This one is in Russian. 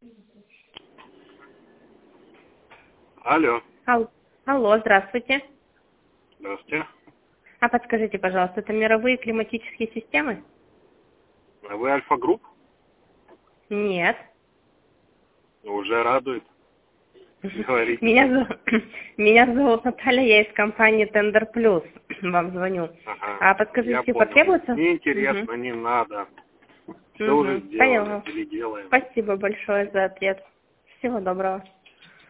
Алло. Алло, здравствуйте. Здравствуйте. А подскажите, пожалуйста, это мировые климатические системы? А вы Альфа-групп? Нет. Уже радует. Говорите. Меня зовут Наталья, я из компании Tender Plus. Вам звоню. Ага. А подскажите, Я потребуется? Мне интересно, не надо. Все уже сделали Поняла. или делаем. Спасибо большое за ответ. Всего доброго.